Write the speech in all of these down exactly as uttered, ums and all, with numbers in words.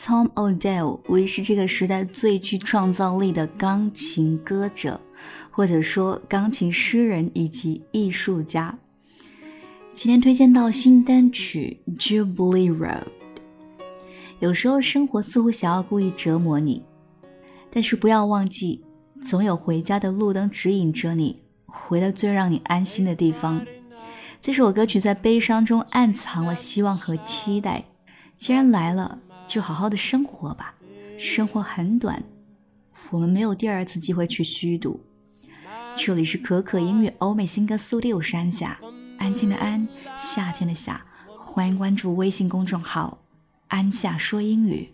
Tom Odell 为是这个时代最具创造力的钢琴歌者，或者说钢琴诗人以及艺术家。今天推荐到新单曲 Jubilee Road。 有时候生活似乎想要故意折磨你，但是不要忘记，总有回家的路灯指引着你回到最让你安心的地方。这首歌曲在悲伤中暗藏了希望和期待，既然来了，就好好的生活吧，生活很短，我们没有第二次机会去虚度。这里是可可音乐欧美新歌速递，我是安夏，安静的安，夏天的夏，欢迎关注微信公众号安夏说英语。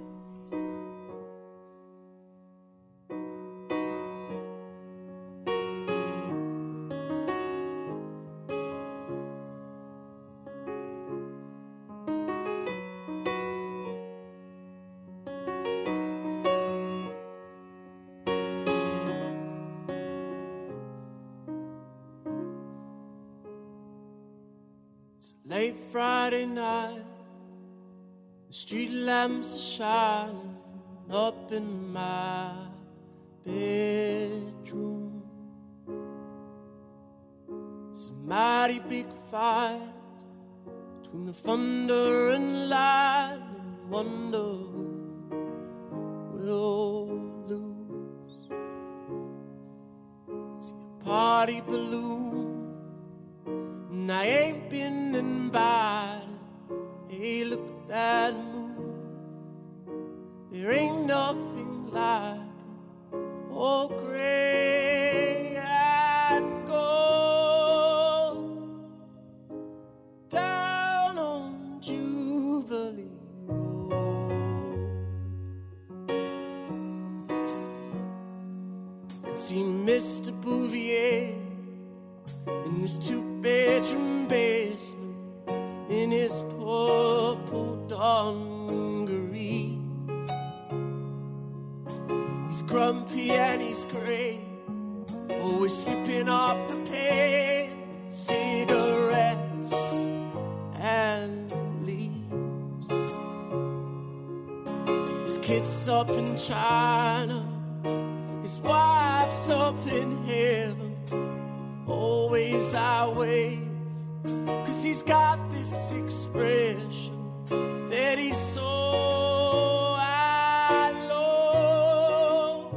It's late Friday night, the street lamps are shining up in my bedroom. It's a mighty big fight between the thunder and lightning. Wonder who will lose. See a party balloon, and I ain't been invited. Hey, look at that moon, there ain't nothing like it. Oh, gray and gold, down on Jubilee Road. I'd seen Mister Bouvier in his two-bedroom basement, in his purple dungarees. He's grumpy and he's grey, always sweeping off the pavement, cigarettes and leaves. His kid's up in China, his wife's up in heaven. Always I wave, 'cause he's got this expression that he's so I love.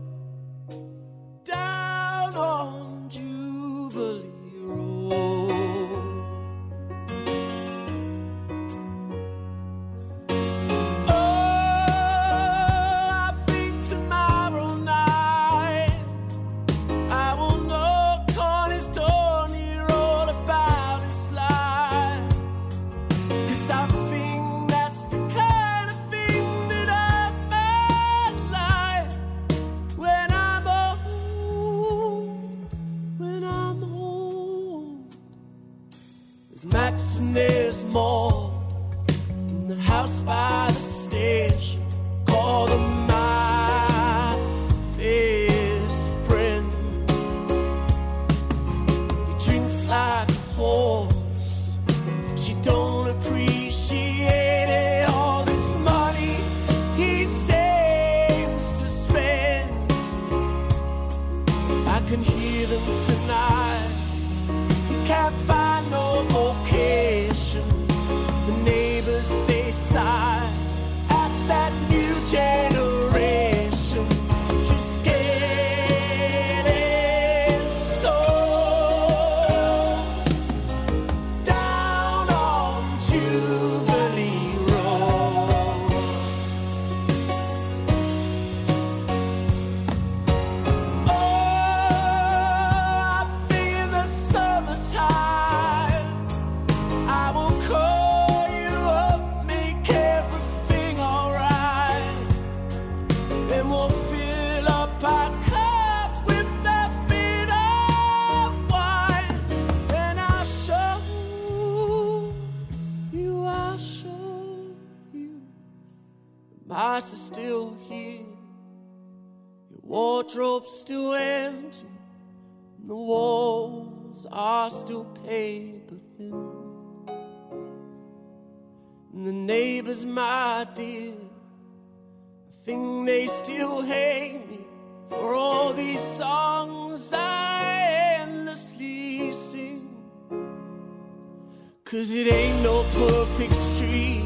Down on Jubilee Road, oh, I think tomorrow night I will knock on his door and hear all about his life. 'Cause I think that's the kind of thing that I might like when I'm old, when I'm old. There's Max and there's more in the house by the station. Call them my best friends. He drinks like a horse, she don't appreciate it. All this money he seems to spend, I can hear them tonight. He can't find no vocation. The neighbors, they sigh at that new generation just getting stoned. Down on Jubilee Road, oh, I think in the summertime I will call you up, make everything alright. Then we'll fill up our cups with that bitter wine, and I'll show you, I'll show you the mice are still here, your wardrobe's still empty, and the walls are still paper thin. And the neighbors, my dear, think they still hate me for all these songs I endlessly sing. Cause it ain't no perfect street